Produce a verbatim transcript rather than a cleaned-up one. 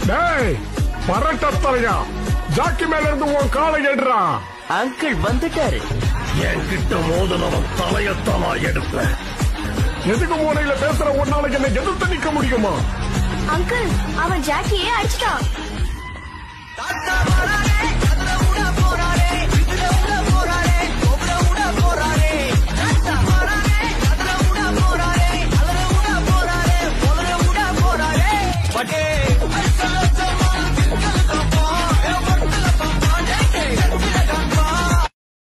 டேய் பரட்டத்தலையா, ஜாக்கி மேல இருந்து உன் காலை எடுறா. அங்கிள் வந்துட்டாரு. என்கிட்ட மோதனவன் தலையத்தான் நான் எடுப்பேன். எதுக்கு மூலையில பேசுற ஒரு நாளைக்கு என்ன எதிர்த்து நிக்க முடியுமா? அங்கிள் அவன் ஜாக்கியே அடிச்சிட்டான்.